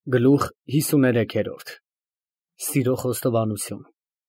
Գլուխ 53-րդ Սիրո խոստովանություն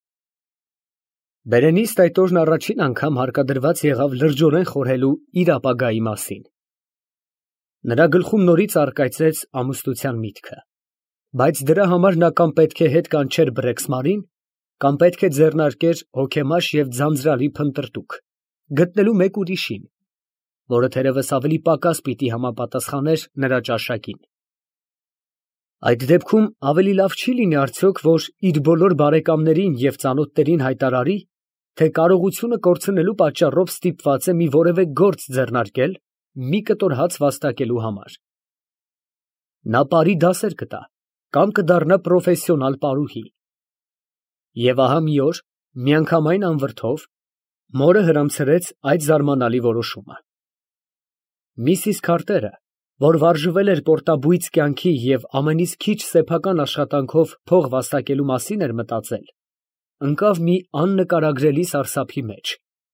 Բերենիստ այդ օրն առաջին անգամ հարկադրված եղավ լրջորեն խորհելու իր ապագայի մասին։ Նրա գլխում նորից առկայծեց ամուսնության միտքը, բայց դրա համար նա կամ պետք է հետ կանչեր Բրեքսմարին, կամ պետք է ձեռնարկեր հոգեմաշ և ձանձրալի փնտրտուք, գտնելու մեկ ուրիշին, որը թերևս ավելի պակաս պիտի համապատասխաներ նրա ճաշակին։ Այդ դեպքում ավելի լավ չի լինի արդյոք, որ իր բոլոր բարեկամներին և ծանոթներին հայտարարի, թե կարողությունը կորցնելու պատճառով ստիպված է մի որևէ գործ ձեռնարկել մի կտոր հաց վաստակելու համար։ Նա պարի դասեր կտա, կամ կդառնա պրոֆեսիոնալ պարուհի։ Եվ ահա մի օր, միանգամայն անվրդով, մորը հրամցրեց այդ զարմանալի որոշումը։ Միսիս Քարտերը, որ վարժվել էր պորտաբույծ կյանքի և ամենից քիչ սեփական աշխատանքով փող վաստակելու մասին էր մտածել, ընկավ մի աննկարագրելի սարսափի մեջ։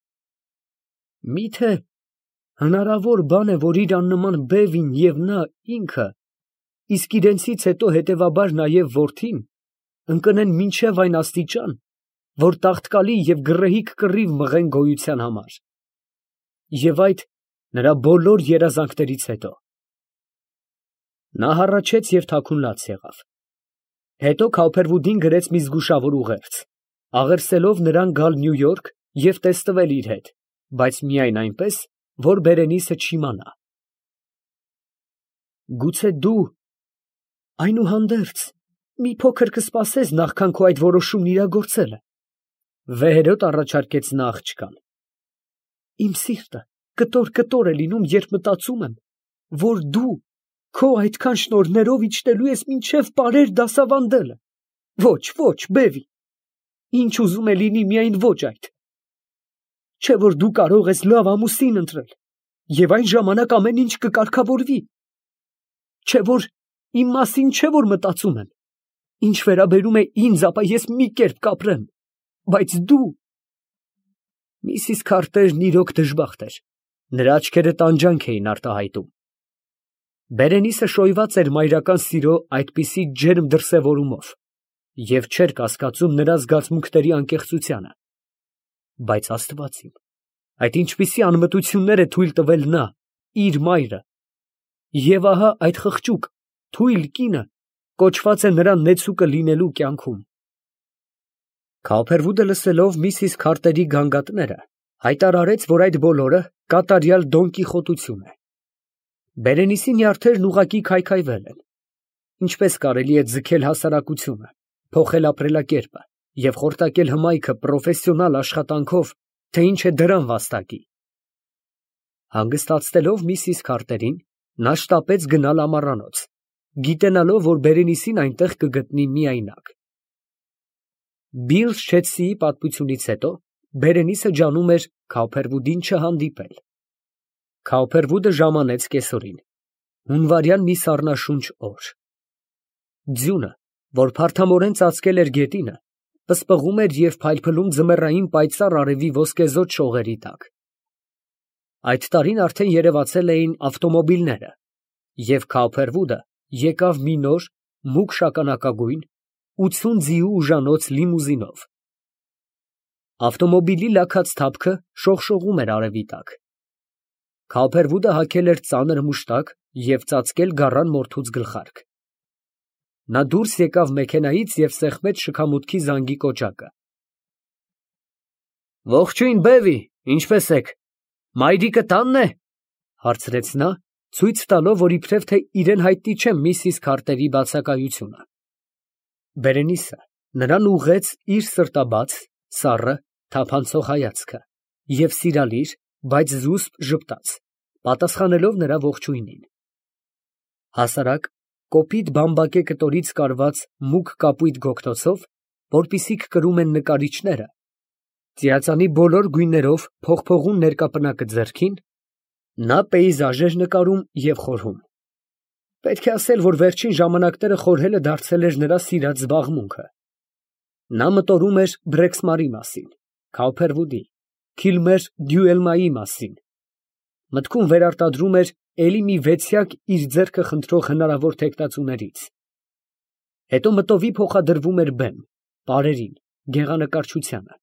Միթե հնարավոր բան է, որ իր աննման Բևին և նա ինքը, իսկ իրենցից հետո հետևաբար նաև որդին, ընկնեն մինչև այն աստիճան, որ տաղտկալի և գռեհիկ կռիվ մղեն գոյության համար, և այդ նրա բոլոր երազանքներից հետո։ Նա հառաչեց և թաքուն լաց եղավ։ Հետո Քауփերվուդին գրեց մի զգուշավոր ուղերձ, աղերսելով նրան գալ Նյու Յորք և տեստվել իր հետ, բայց միայն այնպես, որ Բերենիսը չիմանա։ Գուցե դու… այնուհանդերձ, մի փոքր կսպասես, նախքան քո այդ որոշումն իրագործելը, վեհերոտ առաջարկեց նա աղջկան։ Իմ սիրտը կտոր է լինում, երբ մտածում եմ, որ դու քո այդքան շնորհներով իջնելու ես մինչև պարեր դասավանդելը։ Ոչ, Բևի, ինչ ուզում է լինի, միայն ոչ այդ։ Չէ՞ որ դու կարող ես լավ ամուսին ընտրել, և այն ժամանակ ամեն ինչ կկարգավորվի։ Չէ՞ որ իմ մասին չէ որ մտածում եմ։ Ինչ վերաբերում է ինձ, ապա ես մի կերպ կապրեմ, բայց դու… Միսիս Քարտերն իրոք դժբախտ էր, նրա աչքերը տանջանք էին արտահայտում։ Բերենիսը շոյված էր մայրական սիրո այդպիսի ջերմ դրսևորումով և չէր կասկածում նրա զգացմունքների անկեղծությանը։ Բայց Աստված իմ, այդ ինչպիսի անմտություններ է թույլ տվել նա, իր մայրը, և ահա այդ խղճուկ, թույլ կինը կոչված է նրա նեցուկը լինելու կյանքում։ Քауփերվուդը լսելով միսիս Քարտերի գանգատները, հայտարարեց, որ այդ բոլորը կատարյալ դոնկիխոտություն է։ Բերենիսի նյարդերն ուղղակի քայքայվել են։ Ինչպես կարելի է ձգել հասարակությունը, փոխել ապրելակերպը և խորտակել հմայքը պրոֆեսիոնալ աշխատանքով, թե ինչ է դրան վաստակի։ Հանգստացնելով միսիս Քարտերին, նա շտապեց գնալ ամառանոց, գիտենալով, որ Բերենիսին այնտեղ կգտնի միայնակ։ Բիլլ Շեթսիի պատմությունից հետո Բերենիսը ջանում էր Քауփերվուդին չհանդիպել։ Քауփերվուդը ժամանեց կեսօրին, հունվարյան մի սառնաշունչ օր։ Ձյունը, որ փարթամորեն ծածկել էր գետինը, պսպղում էր և փայլփլում ձմեռային պայծառ արևի ոսկեզօծ շողերի տակ։ Այդ տարին արդեն երևացել էին ավտոմոբիլները, և Քауփերվուդը եկավ մի նոր, մուգ շագանակագույն, 80 ձիու ուժանոց լիմուզինով։ Ավտոմոբիլի լաքած թափքը շողշողում էր արևի տակ։ Քауփերվուդը հագել էր ծանր մուշտակ և ծածկել գառան մորթուց գլխարկ։ Նա դուրս եկավ մեքենայից և սեղմեց շքամուտքի զանգի կոճակը։ Ողջույն, Բևի, ինչպե՞ս եք, մայրիկը տա՞նն է, հարցրեց նա, ցույց տալով, որ իբրև թե իրան հայտնի չէ միսիս Քարտերի բացակայությունը։ Բերենիսը նրան ուղղեց իր սրտաբաց, սառը, թափանցող հայացքը և սիրալիր, բայց զուսպ ժպտաց, պատասխանելով նրա ողջույնին։ Հասարակ, կոպիտ բամբակե կտորից կարված մուգ կապույտ գոգնոցով, որպիսիք կրում են նկարիչները, ծիածանի բոլոր գույներով փողփողուն ներկապնակը ձեռքին, նա պեյզաժ էր նկարում և խորհում։ Պետք է ասել, որ վերջին ժամանակները խորհելը դարձել էր նրա սիրած զբաղմունքը։ Նա մտորում էր Բրեքսմարի մասին, Քауփերվուդի, Քիլմեր Դյուելմայի մասին։ Մտքում վերարտադրում էր էլի մի վեցյակ իր ձեռքը խնդրող հնարավոր թեկնածուներից, Հետո մտովի փոխադրվում էր բեմ, պարերին, գեղանկարչությանը։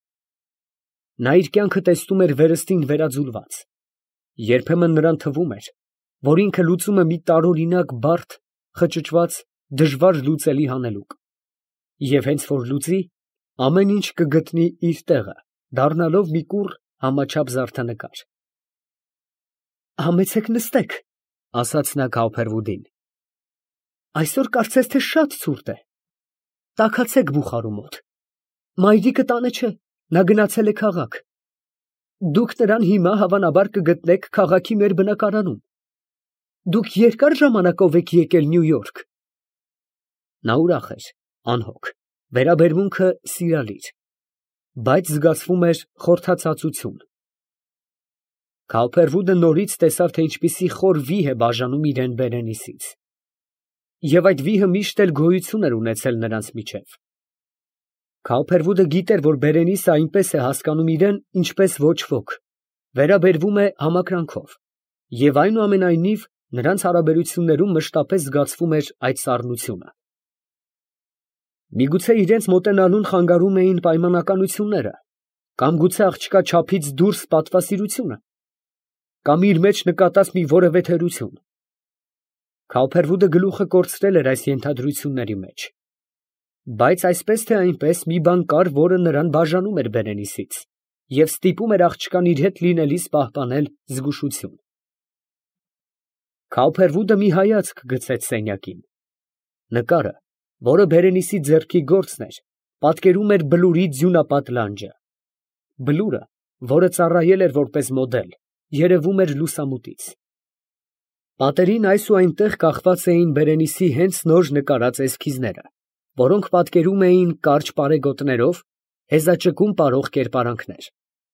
Նա իր կյանքը տեսնում էր վերստին վերաձուլված։ Երբեմն նրան թվում էր, որ ինքը լուծում է մի տարօրինակ բարդ, խճճված, դժվար լուծելի հանելուկ, և հենց որ լուծի, ամեն ինչ կգտնի իր տեղը, դառնալով մի կուռ համաչափ զարդանկար։ «Համեցեք նստեք», ֊ ասաց նա Քավփերվուդին։ «Այսօր կարծես թե շատ ցուրտ է։ Տաքացեք բուխարու մոտ։ Մայրիկը տանը չէ, նա գնացել է քաղաք։ Դուք նրան հիմա հավանաբար կգտնեք քաղաքի մեր բնակարանում։ Դուք երկար ժամանակով եք եկել Նյու Յորք»։ Նա ուրախ էր, անհոգ, վերաբերմունքը սիրալիր, բայց զգացվում էր խորթացածություն։ Քավփերվուդը նորից տեսավ, թե ինչպիսի խոր վիհ է բաժանում իրան Բերենիսից, և այդ վիհը միշտ էլ գոյություն էր ունեցել նրանց միջև։ Քավփերվուդը գիտեր, որ Բերենիսը այնպես է հասկանում իրան, ինչպես ոչ ոք, վերաբերվում է համակրանքով, և այնուամենայնիվ նրանց հարաբերություններում մշտապես զգացվում էր այդ սառնությունը։ Միգուցե իրենց մոտենալուն խանգարում էին պայմանականությունները, կամ գուցե աղջկա չափից դուրս պատվասիրությունը, կամ իր մեջ նկատած մի որևէ թերություն։ Քավփերվուդը գլուխը կորցրել էր այս ենթադրությունների մեջ, բայց այսպես թե այնպես մի բան կար, որը նրան բաժանում էր Բերենիսից և ստիպում էր աղջկան իր հետ լինելիս պահպանել զգուշություն։ Քավփերվուդը մի հայացք գցեց սենյակին։ Նկարը, որը Բերենիսի ձեռքի գործն էր, պատկերում էր Բլուրի ձյունապատ լանջը։ Բլուրը, որը ծառայել էր որպես մոդել, երևում էր լուսամուտից։ Պատերին այս ու այնտեղ կախված էին Բերենիսի հենց նոր նկարած էսքիզները, որոնք պատկերում էին կարճ պարեգոտներով հեզաճկուն պարող կերպարանքներ։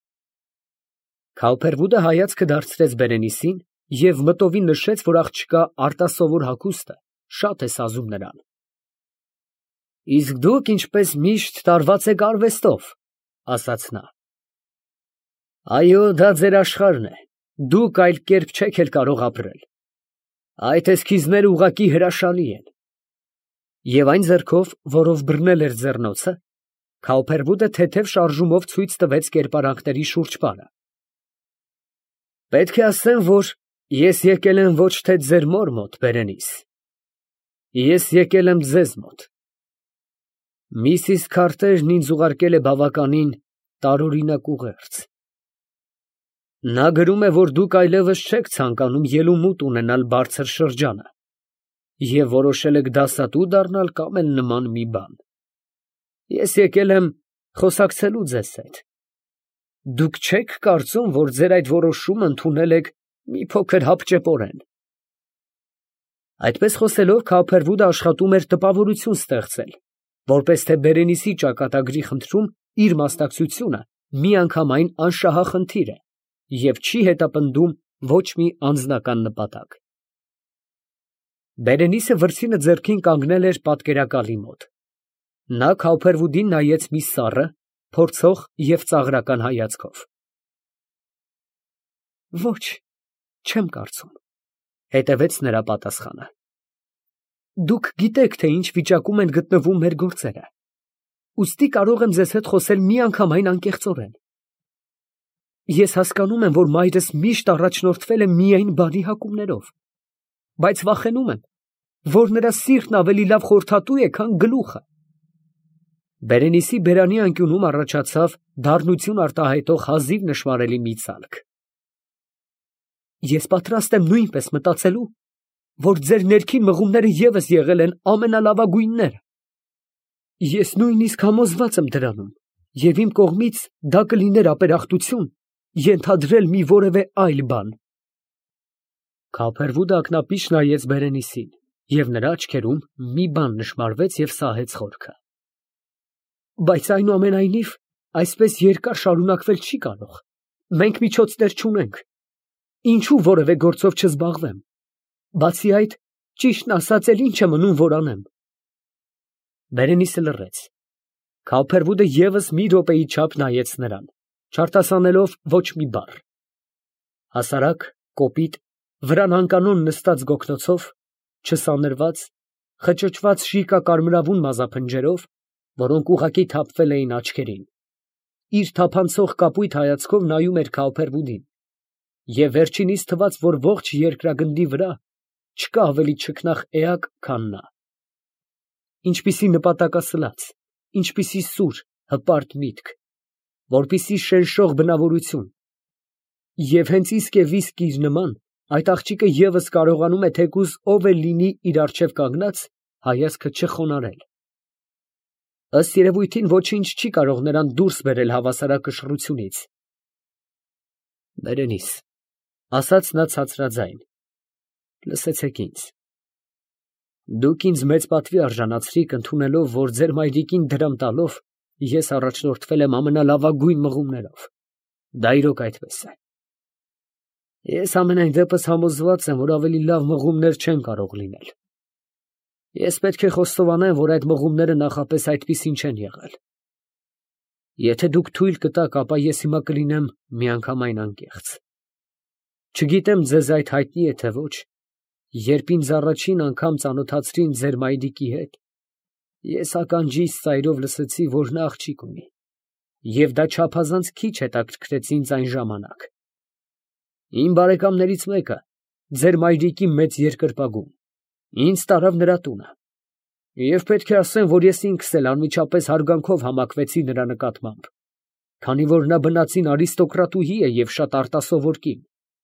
Քավփերվուդը հայացքը դարձրեց Բերենիսին և մտովի նշեց, որ աղջկա արտասովոր հագուստը շատ է սազում նրան։ «Իսկ դուք, ինչպես միշտ, տարված եք արվեստով», ֊ ասաց նա։ «Այո, դա ձեր աշխարհն է, դուք այլ կերպ չեք էլ կարող ապրել։ Այդ էսքիզները ուղղակի հրաշալի են»։ Եվ այն ձեռքով, որով բռնել էր ձեռնոցը, Քավփերվուդը թեթև շարժումով ցույց տվեց կերպարանքների շուրջպարը։ «Պետք է ասեմ, որ ես եկել եմ ոչ թե ձեր մոր մոտ, Բերենիս, ես եկել եմ ձեզ մոտ։ Միսիս Քարթերն ինձ ուղարկել է բավականին տարօրինակ ուղերձ։ Նա գրում է, որ դուք այլևս չեք ցանկանում ելումուտ ունենալ բարձր շրջանը և որոշել եք դասատու դառնալ կամ էլ նման մի բան։ Ես եկել եմ խոսակցելու ձեզ հետ։ Դուք չե՞ք կարծում, որ ձեր այդ որոշումը ընդունել եք մի փոքր հապճեպորեն»։ Այդպես խոսելով Քավփերվուդը աշխատում էր տպավորություն ստեղծել, որպես թե Բերենիսի ճակատագրի խնդրում իր մասնակցությունը միանգամայն անշահախնդիր է և չի հետապնդում ոչ մի անձնական նպատակ։ Բերենիսը վրձինը ձեռքին կանգնել էր պատկերակալի մոտ։ Նա Քավփերվուդին նայեց մի սառը, փորձող և ծաղրական հայացքով։ «Ոչ, չեմ կարծում», ֊ հետևեց նրա պատասխանը։ «Դուք գիտեք, թե ինչ վիճակում են գտնվում մեր գործերը, ուստի կարող եմ ձեզ հետ խոսել միանգամայն անկեղծորեն։ Ես հասկանում եմ, որ մայրս միշտ առաջնորդվել է միայն բարի հակումներով, բայց վախենում եմ, որ նրա սիրտն ավելի լավ խորհրդատու է, քան գլուխը»։ Բերենիսի բերանի անկյունում առաջացավ դառնություն արտահայտող հազիվ նշմարելի մի ծալք։ «Ես պատրաստ եմ նույնպես մտածելու, որ ձեր ներքին մղումները ևս եղել են ամենալավագույնները։ Ես նույնիսկ համոզված եմ դրանում, և իմ կողմից դա կլիներ ապերախտություն ենթադրել մի որևէ այլ բան»։ Քավփերվուդը ակնապիշ նայեց Բերենիսին, և նրա աչքերում մի բան նշմարվեց և սահեց խորքը։ «Բայց այնուամենայնիվ այսպես երկար շարունակվել չի կարող, մենք միջոցներ չունենք, ինչու որևէ գործով չզբաղվեմ, բացի այդ, ճիշտն ասած, էլ ինչ է մնում, որ անեմ»։ Բերենիսը լռեց։ Քավփերվուդը ևս մի րոպեի չափ նայեց նրան, չարտասանելով ոչ մի բառ։ Հասարակ, կոպիտ, վրան անկանոն նստած գոգնոցով, չսանրված, խճճված շիկակարմրավուն մազափնջերով, որոնք ուղղակի թափվել էին աչքերին, իր թափանցող կապույտ հայացքով նայում էր Քալփերվուդին, և վերջինիս թվաց, որ ողջ երկրագնդի վրա չկա ավելի չքնաղ էակ, քան նա։ Ինչպիսի նպատակասլաց, ինչպիսի սուր, հպարտ միտք, որպիսի շերշող բնավորություն, և հենց իսկ և իսկ իր նման, այդ աղջիկը ևս կարողանում է թեկուզ ով էլ լինի իր առջև կանգնած, հայացքը չխոնարհել։ Ըստ երևույթին ոչինչ չի կարող նրան դուրս բերել հավասարակշռությունից։ Բերենիս, ֊ ասաց նա ցածրաձայն, ֊ լսեցեք ինձ. դուք ինձ մեծ պատվի արժանացրիք, ընդունելով, որ ձեր մայրիկին դրամ տալով, ես առաջնորդվել եմ ամենալավագույն մղումներով. դա իրոք այդպես է։ Ես ամենայն դեպս համոզված եմ, որ ավելի լավ մղումներ չեն կարող լինել։ Ես պետք է խոստովանեմ, որ այդ մղումները նախապես այդպիսին չեն եղել։ Եթե դուք թույլ կտաք, ապա ես հիմա կլինեմ միանգամայն անկեղծ։ Չգիտեմ ձեզ այդ հայտնի է թե ոչ, երբ ինձ առաջին անգամ ծանոթացրին ձեր մայրիկի հետ, ես ականջիս ծայրով լսեցի, որ նա աղջիկ ունի, և դա չափազանց քիչ հետաքրքրեց ինձ այն ժամանակ։ Իմ բարեկամներից մեկը, ձեր մայրիկի մեծ երկրպագում, ինձ տարավ նրա տունը, և պետք է ասեմ, որ ես ինքս էլ անմիջապես հարգանքով համակվեցի նրա նկատմամբ, քանի որ նա բնածին արիստոկրատուհի է և շատ արտասովոր կին։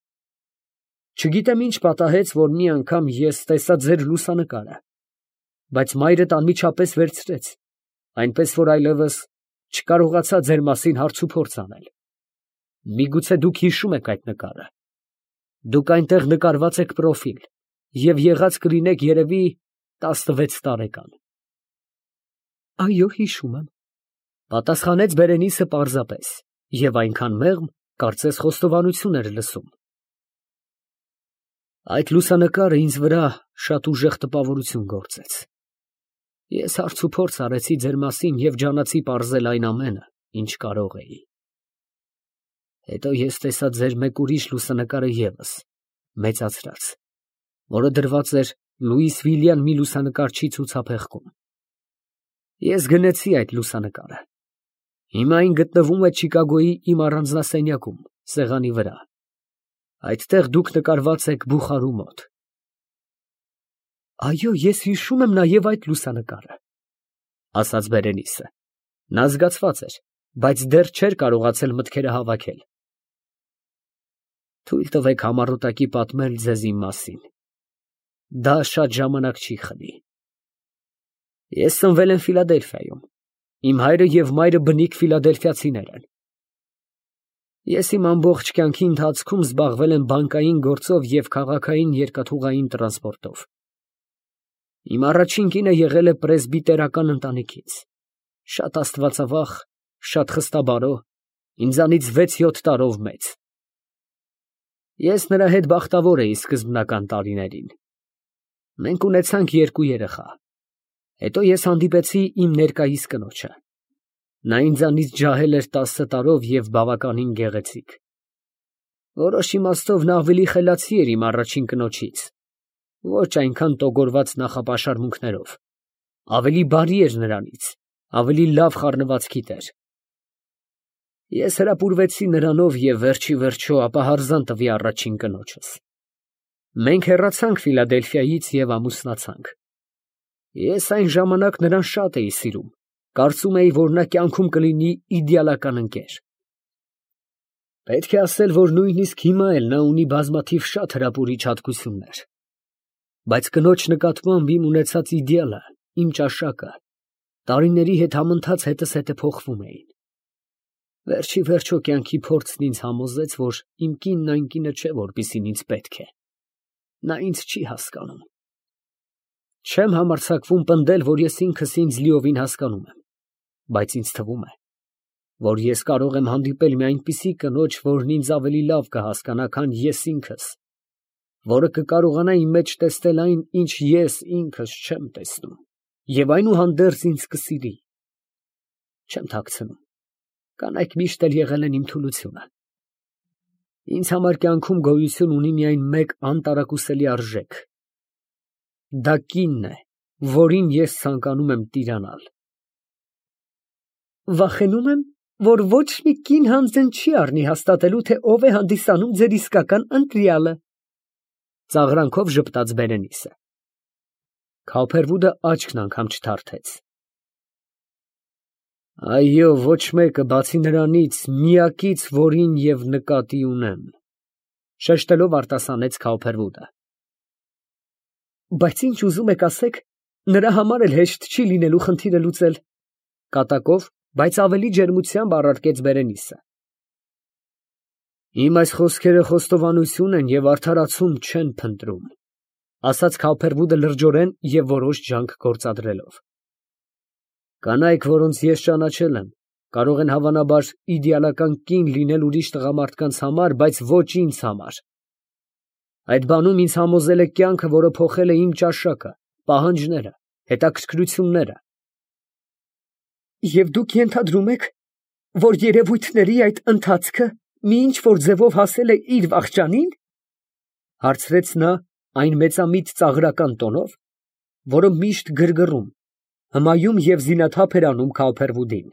Չգիտեմ ինչ պատահեց, որ մի անգամ ես տեսա ձեր լուսանկարը, բայց մայրդ անմիջապես վերցրեց, այնպես որ այլևս չկարողացա ձեր մասին հարցուփորձ անել։ Միգուցե դուք հիշում եք այդ նկարը։ Դուք այնտեղ նկարված եք պրոֆիլ և եղած կլինեք երևի 16 տարեկան։ Այո, հիշում եմ, ֊ պատասխանեց Բերենիսը պարզապես և այնքան մեղմ, կարծես խոստովանություն էր լսում։ Այդ լուսանկարը ինձ վրա շատ ուժեղ տպավորություն գործեց։ Ես հարցուփորձ արեցի ձեր մասին և ջանացի պարզել այն ամենը, ինչ կարող էի։ Հետո ես տեսա ձեր մեկ ուրիշ լուսանկարը ևս, մեծացրած, որը դրված էր Լուիս Վիլյան մի լուսանկարչի ցուցափեղկում։ Ես գնեցի այդ լուսանկարը։ Հիմա այն գտնվում է Չիկագոյի իմ առանձնասենյակում, սեղանի վրա։ Այդտեղ դուք նկարված եք բուխարու մոտ։ Այո, ես հիշում եմ նաև այդ լուսանկարը, ֊ ասաց Բերենիսը։ Նա զգացված էր, բայց դեռ չէր կարողացել մտքերը հավաքել։ Թույլ տվեք համառոտակի պատմել ձեզ իմ մասին։ Դա շատ ժամանակ չի խլի։ Ես ծնվել եմ Ֆիլադելֆիայում։ Իմ հայրը և մայրը բնիկ ֆիլադելֆիացիներ են։ Ես իմ ամբողջ կյանքի ընթացքում զբաղվել եմ բանկային գործով և քաղաքային երկաթուղային տրանսպորտով։ Իմ առաջին կինը եղել է պրեսբիտերական ընտանիքից, շատ աստվածավախ, շատ խստաբարո, ինձանից 6-7 տարով մեծ։ Ես նրա հետ բախտավոր էի սկզբնական տարիներին։ Մենք ունեցանք 2 երեխա։ Հետո ես հանդիպեցի իմ ներկայիս կնոջը։ Նա ինձանից ջահել էր 10 տարով և բավականին գեղեցիկ։ Որոշ իմաստով նա ավելի խելացի էր իմ առաջին կնոջից, ոչ այնքան տոգորված նախապաշարմունքներով, ավելի բարի էր նրանից, ավելի լավ խառնվածքիդ էր։ Ես հրապուրվեցի նրանով և վերջի վերջո ապահարզան տվի առաջին կնոջս։ Մենք հեռացանք Ֆիլադելֆիայից և ամուսնացանք։ Ես այն ժամանակ նրան շատ էի սիրում, կարծում էի, որ նա կյանքում կլինի իդեալական ընկեր։ Պետք է ասել, որ նույնիսկ հիմա էլ նա ունի բազմաթիվ շատ հրապուրիչ հատկություններ։ Բայց կնոջ նկատմամբ իմ ունեցած իդեալը, իմ ճաշակը, տարիների հետ համընթաց հետզհետե փոխվում էին։ Վերջի վերջո կյանքի փորձն ինձ համոզեց, որ իմ կինն այն կինը չէ, որպիսին ինձ պետք է։ Նա ինձ չի հասկանում։ Չեմ համարձակվում պնդել, որ ես ինքս ինձ լիովին հասկանում եմ, բայց ինձ թվում է, որ ես կարող եմ հանդիպել մի այնպիսի կնոջ, որն ինձ ավելի լավ կհասկանա, քան ես ինքս, որը կկարողանա իմ մեջ տեսնել այն, ինչ ես ինքս չեմ տեսնում, և այնուհանդերձ ինձ կսիրի։ Չեմ թաքցնում, կանայք միշտ էլ եղել են իմ թուլությունը։ Ինձ համար կյանքում գոյություն ունի միայն մեկ անտարակուսելի արժեք. դա կինն է, որին ես ցանկանում եմ տիրանալ։ Վախենում եմ, որ ոչ մի կին հանձն չի առնի հաստատելու, թե ով է հանդիսանում ձեր իսկական ընտրյալը։ Ծաղրանքով ժպտաց Բերենիսը։ Քավփերվուդը աչքն անգամ չթարթեց։ Այո, ոչ մեկը, բացի նրանից, միակից, որին և նկատի ունեմ, շեշտելով արտասանեց Քավփերվուդը։ Բայց ինչ ուզում եք ասեք, նրա համար էլ հեշտ չի լինելու խնդիրը լուծել, կատակով, բայց ավելի ջերմությամբ առարկեց Բերենիսը։ Իմ այս խոսքերը խոստովանություն են և արդարացում չեն փնտրում, ասաց Քավփերվուդը լրջորեն և որոշ ջանք գործադրելով։ Կանայք, որոնց ես ճանաչել եմ, կարող են հավանաբար իդեալական կին լինել ուրիշ տղամարդկանց համար, բայց ոչ ինձ համար։ Այդ բանում ինձ համոզել է կյանքը, որը փոխել է իմ ճաշակը, պահանջները, հետաքրքրությունները։ Եվ դուք ենթադրում եք, որ երևույթների այդ ընթացքը մի ինչ-որ ձևով հասել է իր վախճանին, հարցրեց նա այն մեծամիտ ծաղրական տոնով, որը միշտ գրգռում, հմայում և զինաթափ էր անում Քավփերվուդին։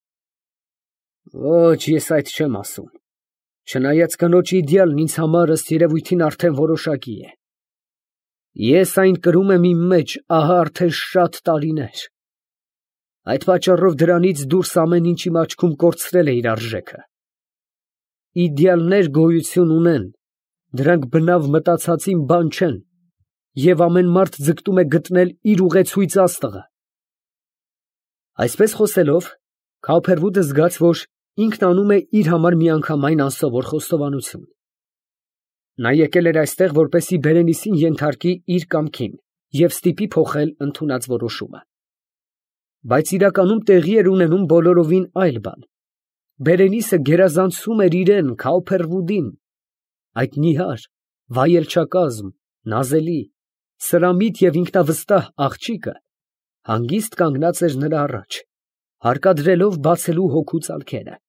Ոչ, ես այդ չեմ ասում, չնայած կնոջ իդեալն ինձ համար ըստ երևույթին արդեն որոշակի է։ Ես այն կրում եմ իմ մեջ ահա արդեն շատ տարիներ։ Այդ պատճառով դրանից դուրս ամեն ինչ իմ աչքում կորցրել է իր արժեքը։ Իդեալներ գոյություն ունեն, դրանք բնավ մտածածին բան չեն, և ամեն մարդ ձգտում է գտնել իր ուղեցույց աստղը։ Այսպես խոսելով, Քավփերվուդը զգաց, որ ինքն անում է իր համար միանգամայն անսովոր խոստովանություն։ Նա եկել էր այստեղ, որպեսզի Բերենիսին ենթարկի իր կամքին և ստիպի փոխել ընդունած որոշումը։ Բայց իրականում տեղի էր ունենում բոլորովին այլ բան։ Բերենիսը գերազանցում էր իրան Քավփերվուդին, այդ նիհար, վայելչակազմ, նազելի, սրամիտ և ինքնավստահ աղջիկը հանգիստ կանգնած էր նրա առաջ, հարկադրելով բացելու հոգու ծալքերը։